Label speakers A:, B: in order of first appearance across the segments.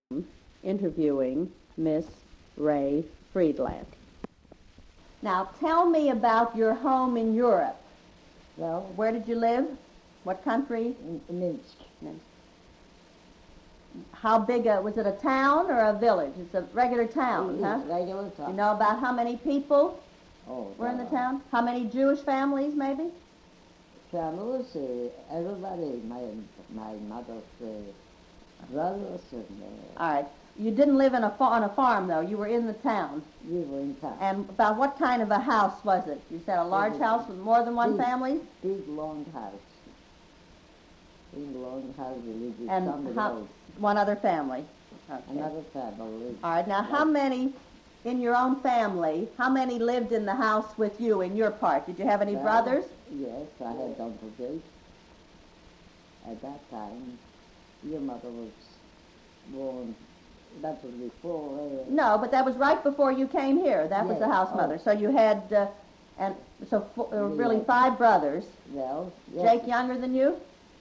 A: interviewing Miss Ray Friedland. Now, tell me about your home in Europe.
B: Well,
A: Where did you live? What country?
B: in Minsk.
A: How big was it a town or a village? It's a regular town, huh?
B: Regular town.
A: You know about how many people
B: Oh,
A: were in the town? How many Jewish families, maybe?
B: Families, everybody, my mother's brothers, and
A: All right. You didn't live on a farm, though. You were in the town.
B: we were in town.
A: And about what kind of a house was it? You said a large house with more than one family?
B: Big, long house. Big, long house, we lived with
A: And
B: somebody
A: how,
B: else.
A: one other family. Okay.
B: Another family.
A: All right. Now, how many in your own family, how many lived in the house with you in your part? Did you have any
B: Well,
A: brothers?
B: Yes, I had Uncle Jake. At that time, your mother was born. That was before.
A: No, but that was right before you came here. That was the
B: Yes.
A: house mother.
B: Oh.
A: So you had, really
B: Yes.
A: 5 brothers.
B: Well, yes,
A: Jake younger than you?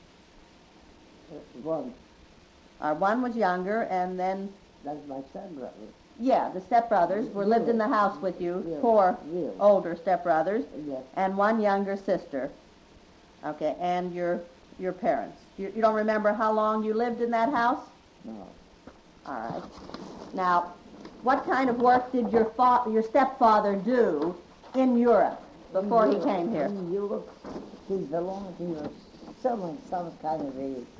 B: one.
A: One was younger, and then,
B: That's my stepbrother.
A: yeah, the stepbrothers lived in the house with you,
B: Real.
A: 4
B: Real.
A: older stepbrothers,
B: Yes.
A: and 1 younger sister. Okay, and your parents. You don't remember how long you lived in that house?
B: No.
A: All right. Now, what kind of work did your stepfather do in Europe before he came here?
B: In Europe, he was selling some kind of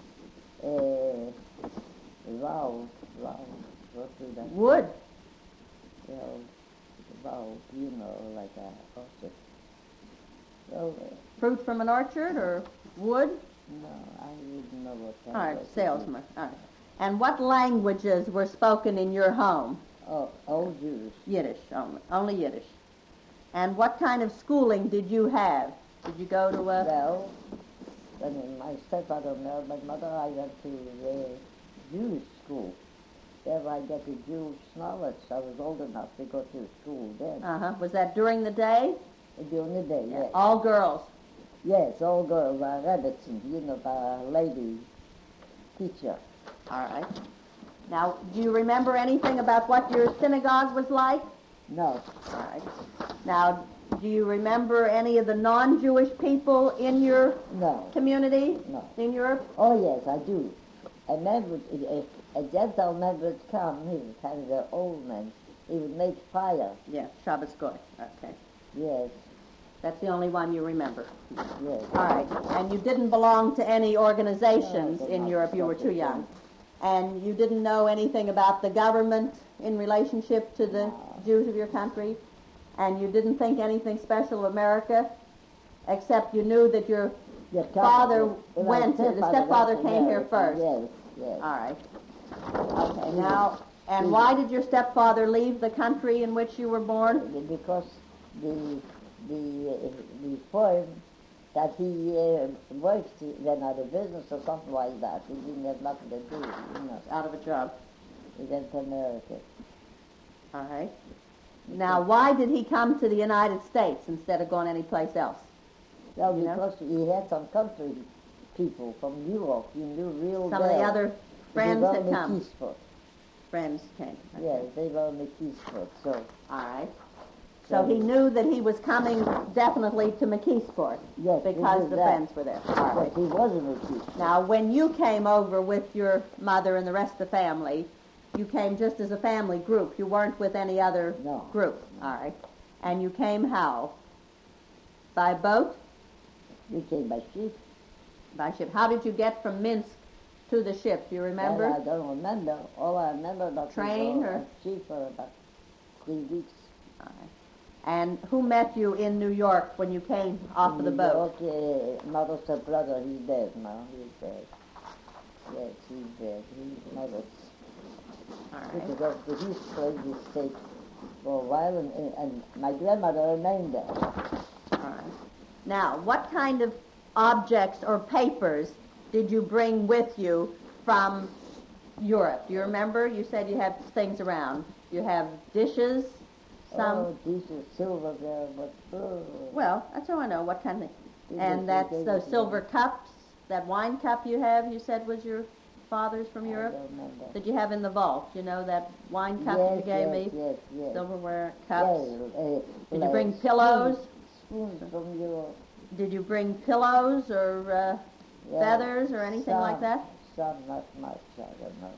B: valve, what is that?
A: Wood.
B: Well, valve, like a faucet. Well,
A: Fruit from an orchard or wood?
B: no, I didn't know what
A: All
B: kind
A: right,
B: of
A: salesman. All right. And what languages were spoken in your home?
B: Oh, all Jews.
A: Yiddish only. Only Yiddish. And what kind of schooling did you have? Did you go to a...
B: Well, when my stepfather married my mother, I went to the Jewish school. There I got the Jewish knowledge. I was old enough to go to school then.
A: Was that during the day?
B: During the day, yes.
A: All girls.
B: Yes, all girls, Rebbetzin, the lady teacher.
A: All right. Now, do you remember anything about what your synagogue was like?
B: No,
A: All right. Now, do you remember any of the non-Jewish people in your
B: no,
A: community
B: no.
A: in Europe?
B: Oh, yes, I do. I remember, a gentleman would come, he was kind of an old man, he would make fire.
A: Yeah, Shabbos Goy. Okay.
B: Yes,
A: That's the only one you remember.
B: yes.
A: All right. And you didn't belong to any organizations
B: No,
A: in
B: not
A: Europe. You were too
B: something.
A: young. And you didn't know anything about the government in relationship to the
B: No.
A: Jews of your country. And you didn't think anything special of America, except you knew that your father went, the stepfather came here first.
B: Yes, yes.
A: All right. Okay. Now, and why did your stepfather leave the country in which you were born?
B: Because the firm that he worked went out of business or something like that. He didn't have nothing to do,
A: Out of a job.
B: He went to America.
A: All right. Now, why did he come to the United States instead of going anyplace else?
B: Well,
A: You know?
B: because he had some country people from Europe. He knew real
A: Some of the other friends
B: they were
A: had come.
B: McKeesport.
A: Friends came. Okay.
B: Yes, they were McKeesport. So,
A: All right. So he knew that he was coming definitely to McKeesport
B: yes, he
A: because
B: knew
A: the
B: that.
A: friends were there. All right.
B: But he was a McKeesport.
A: Now, when you came over with your mother and the rest of the family, you came just as a family group. You weren't with any other
B: No.
A: group. All right. And you came how? By boat?
B: We came by ship.
A: By ship. How did you get from Minsk to the ship? Do you remember?
B: Well, I don't remember. All I remember about
A: Train or?
B: ship for about 3 weeks.
A: All right. And who met you in New York when you came off of the boat?
B: Mother's brother, he's dead now. He's dead. Yes, he's dead. He's mother's.
A: All
B: We
A: right.
B: could go to his place, he stayed for a while, and my grandmother remained there.
A: All right. Now, what kind of objects or papers did you bring with you from Europe? Do you remember? You said you had things around. You have dishes, some.
B: Oh, dishes, silverware, but
A: Well, that's all I know. What kind of?
B: Dishes,
A: And that's
B: dishes,
A: those
B: yeah.
A: silver cups. That wine cup you have. You said was your fathers from
B: I
A: Europe
B: don't remember.
A: that you have in the vault? You know, that wine cup that you gave me?
B: Yes.
A: Silverware cups.
B: Yes,
A: Did you bring pillows?
B: Spoons from Europe.
A: Did you bring pillows or feathers or anything like that?
B: Some, not much, I don't know.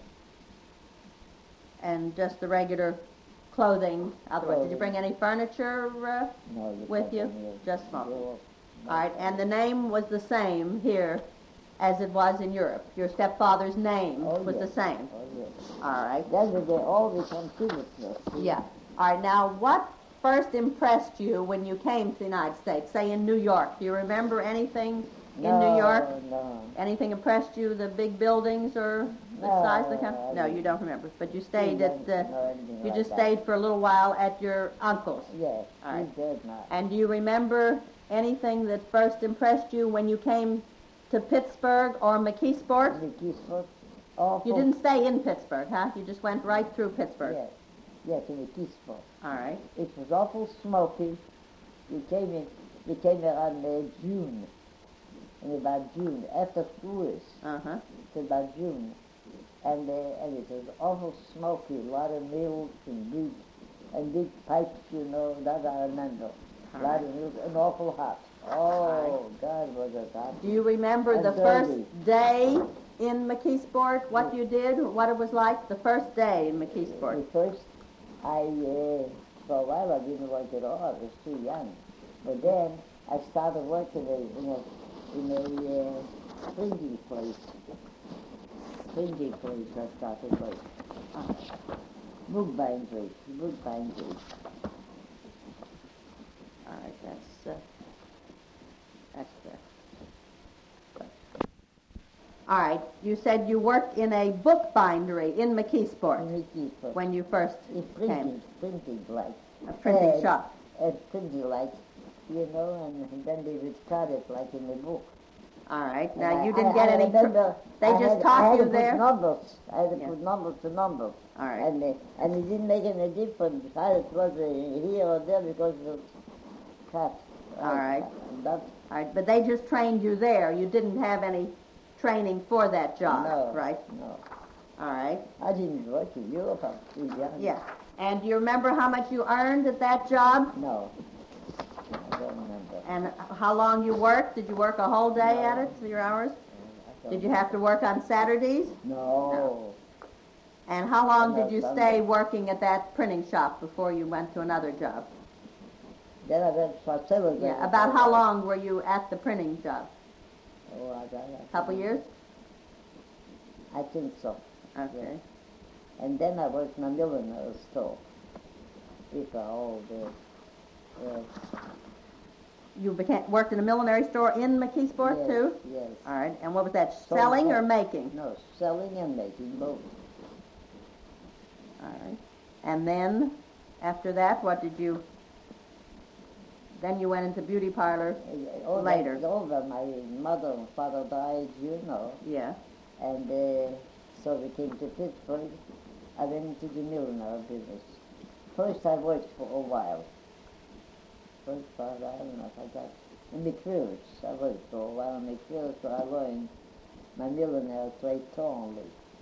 A: And just the regular clothing otherwise. Did you
B: Clothing.
A: bring any furniture
B: No,
A: with you?
B: can't bring
A: Just smoking.
B: Europe. No.
A: All right, and the name was the same here as it was in Europe. Your stepfather's name was
B: yes.
A: the same.
B: Oh, yes.
A: All right.
B: Then they all become citizens.
A: Yeah. All right, now what first impressed you when you came to the United States, say in New York? Do you remember anything in New York?
B: No.
A: Anything impressed you, the big buildings or the size of the country? No, you don't remember. But you stayed at, you just stayed for a little while at your uncle's.
B: Yes,
A: All right.
B: he's dead now.
A: And do you remember anything that first impressed you when you came to Pittsburgh or McKeesport?
B: McKeesport. Awful.
A: You didn't stay in Pittsburgh, huh? You just went right through Pittsburgh.
B: Yes, in McKeesport.
A: All right.
B: It was awful smoky. We came around June. In about June, after school is.
A: Uh-huh.
B: It's about June. And it was awful smoky, a lot of milk and big pipes, you know, that I remember. A lot of milk and awful hot. Oh, God, was it hot.
A: Do you remember
B: And
A: the
B: dirty.
A: first day in McKeesport, what you did, what it was like the first day in McKeesport?
B: At first, for a while I didn't work at all. I was too young. But then I started working in a printing place. I started working. Bookbindery.
A: All right, that's good. All right, you said you worked in a bookbindery in McKeesport
B: In McKeesport.
A: when you first
B: It's
A: came.
B: printing like.
A: A printing shop.
B: Printing like, you know, and then they would cut it like in the book.
A: All right,
B: And
A: now you didn't get
B: I
A: any...
B: remember
A: They
B: I
A: just
B: had-
A: taught
B: I had
A: you
B: to
A: there?
B: Put numbers. I had to
A: Yeah.
B: put numbers to numbers.
A: All right.
B: And it didn't make any difference how it was here or there because it was cut.
A: All right.
B: That's
A: All right, but they just trained you there. You didn't have any training for that job,
B: no,
A: right?
B: No.
A: All right.
B: I didn't work in Europe. I was too young.
A: Yeah. And do you remember how much you earned at that job?
B: No. I don't remember.
A: And how long you worked? Did you work a whole day at it, your hours? Did you have to work on Saturdays?
B: No.
A: And how long
B: No,
A: did you
B: Sunday.
A: stay working at that printing shop before you went to another job?
B: Then I went for several
A: Yeah. About how long were you at the printing job?
B: Oh, I don't know.
A: A couple years?
B: I think so.
A: Okay.
B: And then I worked in a millinery store. People all the
A: You worked in a millinery store in McKeesport,
B: yes,
A: too?
B: Yes.
A: All right. And what was that,
B: So
A: selling or
B: that-
A: making?
B: No, selling and making both.
A: All right. And then, after that, what did you... Then you went into beauty parlor later.
B: Over. My mother and father died, you know.
A: Yeah.
B: And so we came to Pittsburgh. I went into the millinery business. First I worked for a while. First part, I don't know if I got... In McPhillips, I worked for a while in McPhillips, so I learned my millinery trade totally.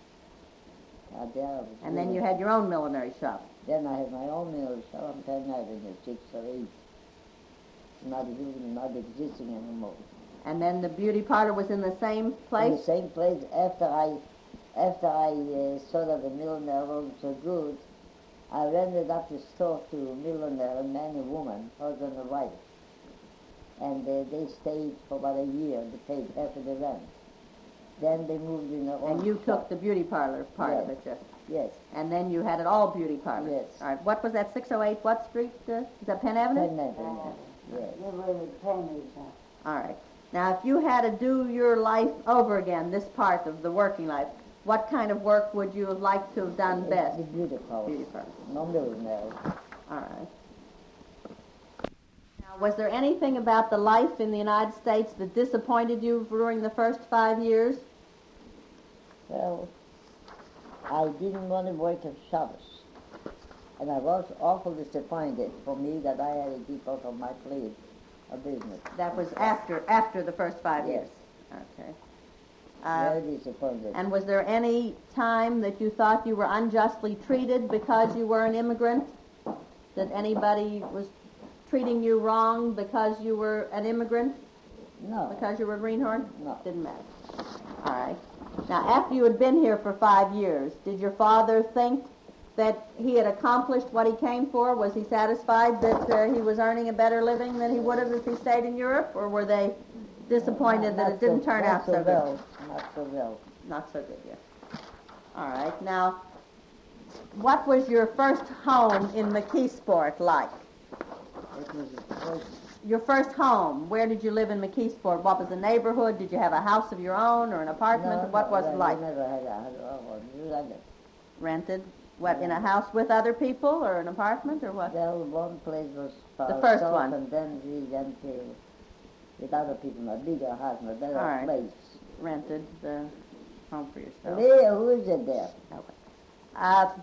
A: And then you had your own millinery shop.
B: Then I had my own millinery shop on Penn Avenue, 6 or 8. Not existing anymore.
A: And then the beauty parlor was in the same
B: In
A: place?
B: the same place after I saw that the millinery wasn't so good, I rented up the store to a millionaire, a man and woman, husband and wife. And they stayed for about a year. They paid half of the rent. Then they moved in their own
A: And you
B: shop.
A: took the beauty parlor part of
B: Yes.
A: it, just.
B: Yes,
A: And then you had it all beauty parlor.
B: Yes.
A: All right. What was that, 608 what street? Is that Penn Avenue?
B: Penn Avenue. Yes.
C: They were the pennies.
A: All right. Now, if you had to do your life over again, this part of the working life, what kind of work would you have liked to have done best?
B: The beauty parlor.
A: Beauty parlor.
B: No millionaire.
A: All right. Now, was there anything about the life in the United States that disappointed you during the first 5 years?
B: Well, I didn't want to work on Shabbos. And I was awful disappointed for me that I had to keep out of my plate a business.
A: That was after the first 5
B: Yes.
A: years. Okay.
B: Very disappointed.
A: And was there any time that you thought you were unjustly treated because you were an immigrant? That anybody was treating you wrong because you were an immigrant?
B: No.
A: Because you were a greenhorn?
B: No.
A: Didn't matter. All right. Now, after you had been here for 5 years, did your father think that he had accomplished what he came for? Was he satisfied that he was earning a better living than he would have if he stayed in Europe? Or were they disappointed that it didn't turn out so good?
B: Not so well.
A: Not so good, yes. All right. Now, what was your first home in McKeesport like?
B: It was the first.
A: Your first home, where did you live in McKeesport? What was the neighborhood? Did you have a house of your own or an apartment?
B: No,
A: what was it like?
B: I never had a house. You rented.
A: Rented? What, in a house with other people or an apartment or what?
B: Well, one place was for
A: The first
B: ourselves,
A: one.
B: and then we went with other people in a bigger house, in a better
A: All right.
B: place.
A: Rented the home for yourself.
B: Leah, who is it there?
A: Okay.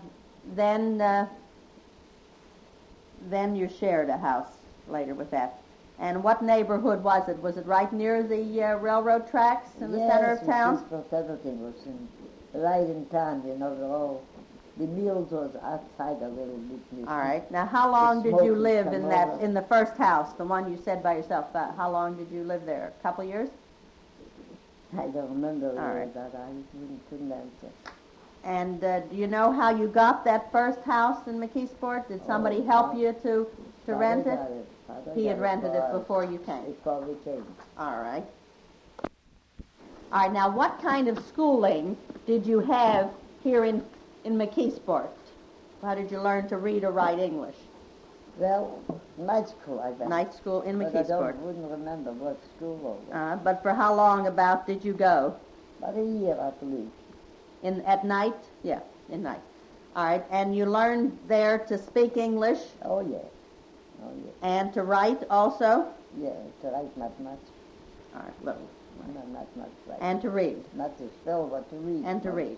A: Then you shared a house later with that. And what neighborhood was it? Was it right near the railroad tracks in the center of town?
B: Yes, everything was right in town, you know. The mills was outside a little bit.
A: All right. Now, how long did you live in the first house, the one you said by yourself? How long did you live there? A couple of years?
B: I don't remember
A: All right.
B: that. I couldn't answer.
A: And do you know how you got that first house in McKeesport? Did somebody help you to rent it? He had rented it before you came.
B: Before we came.
A: All right. All right. Now, what kind of schooling did you have here in McKeesport? How did you learn to read or write English?
B: Well, night school, I guess.
A: Night school in
B: But
A: McKeesport.
B: wouldn't remember what school was.
A: But for how long about did you go?
B: About a year, I believe.
A: At night? Yeah, in night. All right. And you learned there to speak English
B: Oh, yeah. Oh, yeah.
A: and to write also?
B: Yeah, to write not much.
A: All right, little.
B: Not much right.
A: And to read.
B: Not to spell, but to read.
A: And to read.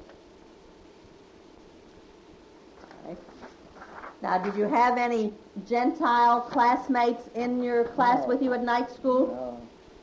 A: All right. Now, did you have any Gentile classmates in your class
B: No.
A: with you at night school?
B: No.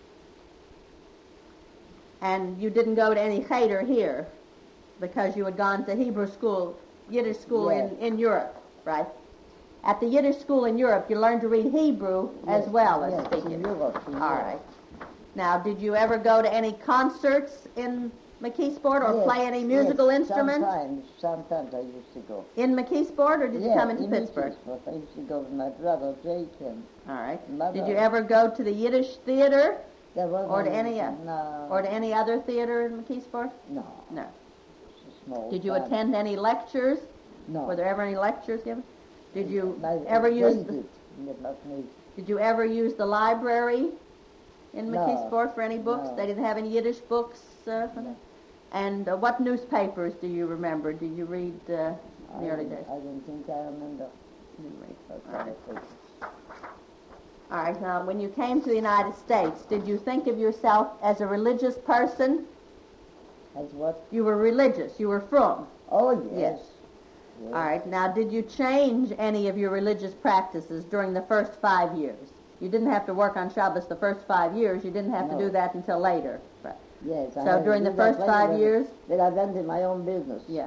A: And you didn't go to any cheder here because you had gone to Hebrew school, Yiddish school
B: Yes.
A: in Europe, right? At the Yiddish school in Europe, you learned to read Hebrew as well as speak
B: in
A: it.
B: Europe.
A: All right. Now, did you ever go to any concerts in McKeesport or play any musical instruments?
B: Sometimes I used to go.
A: In McKeesport, or did you come into Pittsburgh?
B: I used to go with my brother, Jake, and
A: All right.
B: Mother.
A: Did you ever go to the Yiddish theater
B: there was
A: or to
B: no,
A: any other theater in McKeesport?
B: No.
A: No.
B: It's a small
A: Did you
B: town.
A: attend any lectures?
B: No.
A: Were there ever any lectures given? Did you
B: My-
A: ever
B: they
A: use
B: did, not me.
A: Did you ever use the library in
B: No.
A: McKeesport for any books?
B: No.
A: They didn't have any Yiddish books for that? And what newspapers do you remember? Did you read in the early days?
B: I don't think I remember.
A: You didn't read.
B: That's
A: All right.
B: what I think.
A: All right. Now, when you came to the United States, did you think of yourself as a religious person?
B: As what?
A: You were religious. You were frum.
B: Oh, yes.
A: Yes.
B: Yes.
A: All right. Now, did you change any of your religious practices during the first 5 years? You didn't have to work on Shabbos the first 5 years. You didn't have to
B: No.
A: do that until later. Right.
B: Yes. I
A: So
B: had
A: during
B: to
A: the
B: do that
A: first
B: later
A: 5
B: when-
A: years?
B: When I went in my own business.
A: Yeah.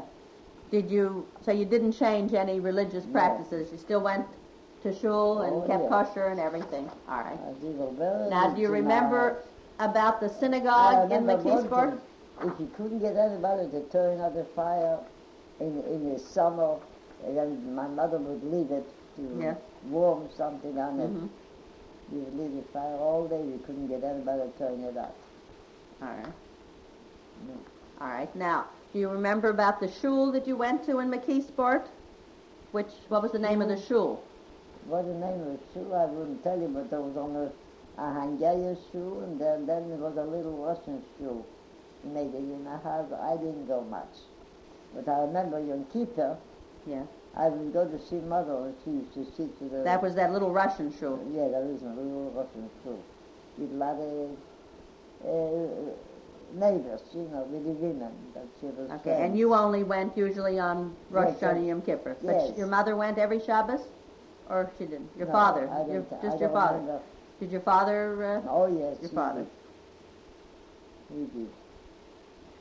A: So you didn't change any religious
B: No.
A: practices? You still went to shul and
B: Oh,
A: kept
B: yeah.
A: kosher and everything? All right.
B: I did a very
A: Now,
B: good
A: do you
B: to my
A: remember
B: house.
A: about the
B: I
A: synagogue in
B: remember one
A: McKeesport?
B: thing. If you couldn't get anybody to turn out the fire in the summer, then my mother would leave it to
A: Yeah.
B: warm something on it.
A: Mhm.
B: You would leave the fire all day. You couldn't get anybody to turn it out.
A: All right.
B: No.
A: All right. Now, do you remember about the shul that you went to in McKeesport? What was the name of the shul?
B: What the name of the shul, I wouldn't tell you, but there was only a Hungarian shul, and then there was a little Russian shul. Maybe in a house. I didn't go much. But I remember Yom Kippur,
A: Yeah.
B: I would go to see Mother, and she used to sit to the...
A: That was that little Russian shul.
B: Yeah, there is a little Russian shul. With a lot of neighbors, with the women that she was
A: Okay.
B: friends.
A: And you only went usually on Rosh
B: Yes,
A: Hashanah Yom Kippur. But
B: yes.
A: your mother went every Shabbos? Or she didn't? Your
B: No,
A: father?
B: I don't,
A: Just
B: I
A: your
B: don't
A: father?
B: remember.
A: Did your father...
B: Oh, yes.
A: Your
B: he
A: father.
B: did. He did.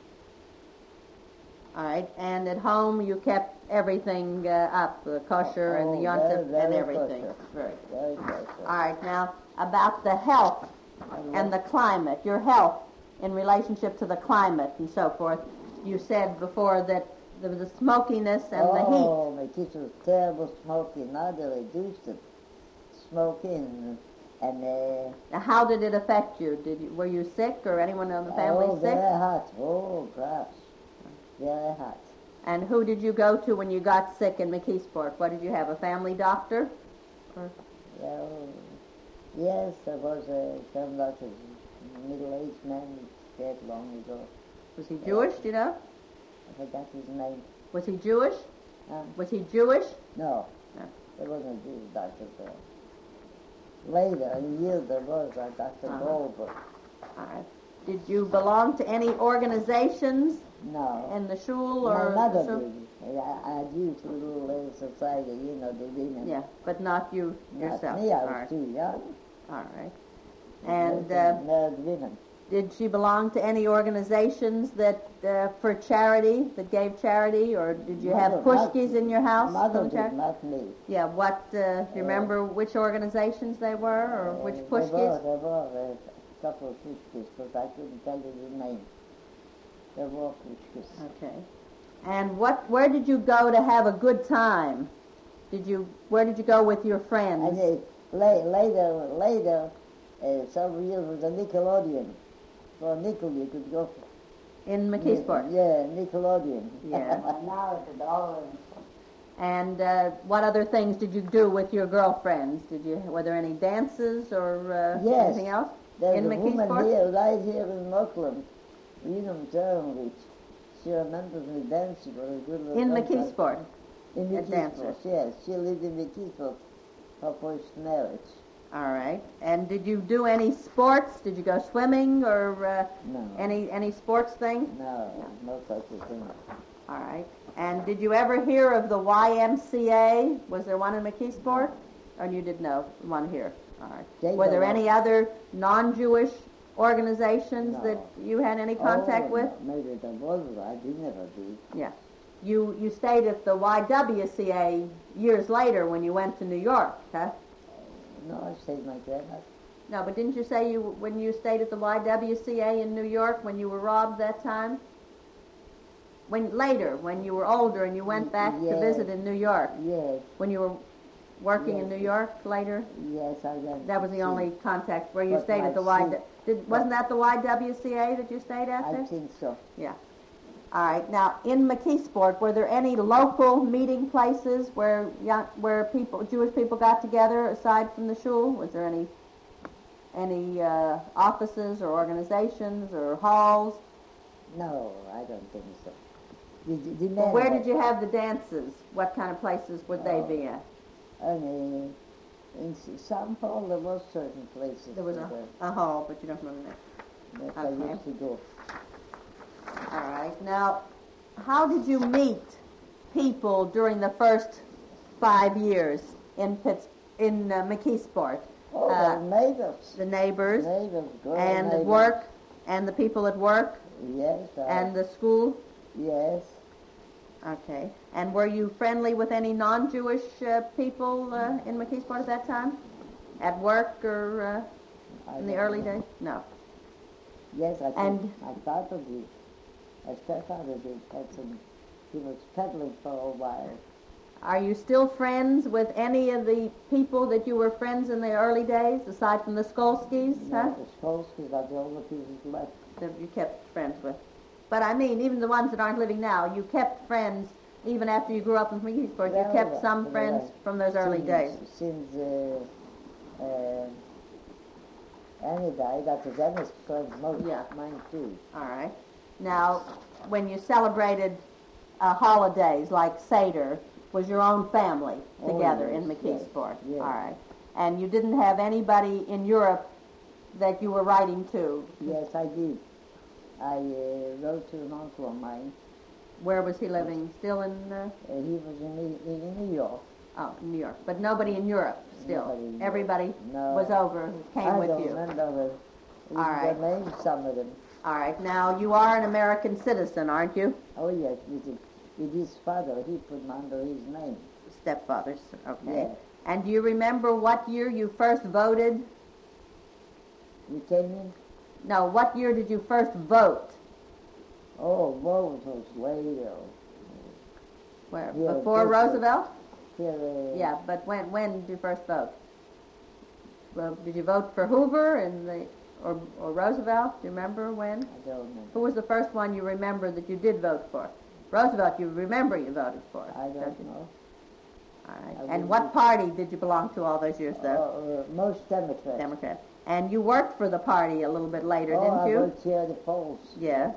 A: All right. And at home you kept everything up, the kosher and the yontif and everything.
B: Kosher.
A: Very good.
B: Very kosher.
A: All right. Now, about the health and the climate, your health in relationship to the climate and so forth. You said before that there was the smokiness and the heat.
B: Oh, my kitchen was terrible smoking. Now they reduced it. Smoking and
A: Now, how did it affect you? Were you sick or anyone in the family sick?
B: very hot. Oh, gosh. Very hot.
A: And who did you go to when you got sick in McKeesport? What did you have, a family doctor? Or?
B: Well, yes, there was some like a middle-aged man dead long ago.
A: Was he Jewish, do you know?
B: I forgot his name.
A: Was he Jewish?
B: Huh?
A: Was he Jewish?
B: No.
A: No.
B: There wasn't a Jewish doctor there. Later, in years there was a Dr. Goldberg.
A: All right. Did you belong to any organizations
B: No.
A: in the shul
B: My
A: or?
B: mother
A: so-
B: did. I used a little society, you know, the women.
A: Yeah, but not you yourself.
B: Not me, I
A: All
B: was
A: right.
B: too young.
A: All right. And
B: Married women.
A: did she belong to any organizations that for charity, that gave charity, or did you have
B: Mother,
A: pushkis in your house?
B: Mother
A: from
B: did,
A: charity?
B: not me.
A: Yeah, what, do you remember which organizations they were, or which pushkis?
B: There were a couple of pushkis, but I couldn't tell you the name. There were pushkis.
A: Okay. And where did you go to have a good time? Where did you go with your friends?
B: And later, some years was a Nickelodeon. For a nickel you could go.
A: In McKeesport?
B: Yeah, Nickelodeon.
A: Yeah.
B: Now it's all.
A: And what other things did you do with your girlfriends? Were there any dances or
B: Yes.
A: anything else?
B: There's
A: In
B: a woman
A: McKeesport?
B: here, right here in Oakland, William Turnwich. She remembers me then. She was a good little
A: In
B: dancer.
A: McKeesport?
B: In
A: A dancer.
B: McKeesport, yes. She lived in McKeesport, her first marriage.
A: All right. And did you do any sports? Did you go swimming or
B: No.
A: any sports things?
B: No such a thing.
A: All right. And did you ever hear of the YMCA? Was there one in McKeesport? Or you did know one here? All right. Were there any other non-Jewish organizations
B: No.
A: that you had any contact with?
B: No, maybe there was, I did never do.
A: Yeah. You stayed at the YWCA years later when you went to New York, huh?
B: No, I stayed like that.
A: No, but didn't you say when you stayed at the YWCA in New York when you were robbed that time? When you were older and you went back to
B: Yes.
A: visit in New York,
B: Yes,
A: when you were working in
B: Yes.
A: New York later?
B: yes, I went.
A: That was the
B: to
A: only contact where you
B: But
A: stayed
B: my
A: at the wasn't that the YWCA that you stayed at
B: I
A: there?
B: think so.
A: Yeah. All right. Now, in McKeesport, were there any local meeting places where Jewish people got together aside from the shul? Was there any offices or organizations or halls?
B: No, I don't think so. The
A: Well,
B: men
A: where did you have the dances? What kind of places would they be at?
B: In St. Paul, there was certain places
A: There was a hall, but you don't remember that.
B: that I
A: okay.
B: used to go.
A: All right. Now, how did you meet people during the first 5 years in McKeesport?
B: Oh, the neighbors.
A: The neighbors
B: Great
A: and
B: neighbors.
A: work and the people at work
B: Yes.
A: and the school.
B: Yes.
A: Okay. And were you friendly with any non-Jewish people in McKeesport at that time? At work or in the early days? No.
B: Yes, I
A: And-
B: think my father did. My stepfather did. He was peddling for a while.
A: Are you still friends with any of the people that you were friends in the early days, aside from the Skolskys, huh?
B: The Skolskys are the only people left.
A: That you kept friends with? But I mean, even the ones that aren't living now, you kept friends even after you grew up in McKeesport. You
B: Well,
A: kept some
B: well,
A: friends from those early days.
B: Since Annie died, that was Annie's friend most.
A: Yeah.
B: Mine too.
A: All right. Now, when you celebrated holidays like Seder, was your own family
B: Oh,
A: together
B: yes,
A: in McKeesport?
B: yes.
A: All right. And you didn't have anybody in Europe that you were writing to?
B: Yes, I did. I wrote to an uncle of mine.
A: Where was he living? Still in
B: He was in New York.
A: New York. But nobody in Europe still?
B: Nobody in Europe.
A: Everybody
B: No.
A: was over, came
B: I
A: with
B: don't
A: you?
B: remember
A: All right.
B: the names, some of them.
A: All right. Now, you are an American citizen, aren't you?
B: Oh, yes, with his father. He put him under his name.
A: Stepfathers. Okay.
B: Yes.
A: And do you remember what year you first voted?
B: You came in?
A: No, what year did you first vote?
B: Oh, vote was later.
A: Where?
B: Yeah,
A: Before
B: just,
A: Roosevelt?
B: Here,
A: Yeah, but when did you first vote? Well, did you vote for Hoover or Roosevelt? Do you remember when?
B: I don't know.
A: Who was the first one you remember that you did vote for? Roosevelt, you remember you voted for.
B: I don't know.
A: All right.
B: I
A: And what party did you belong to all those years, though?
B: Most Democrats.
A: Democrat. And you worked for the party a little bit later, didn't
B: I
A: you?
B: worked here at the polls.
A: Yes.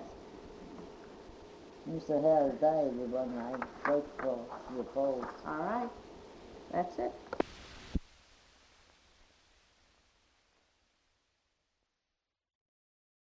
B: Mr. Harris died when I worked for the polls.
A: All right. That's it.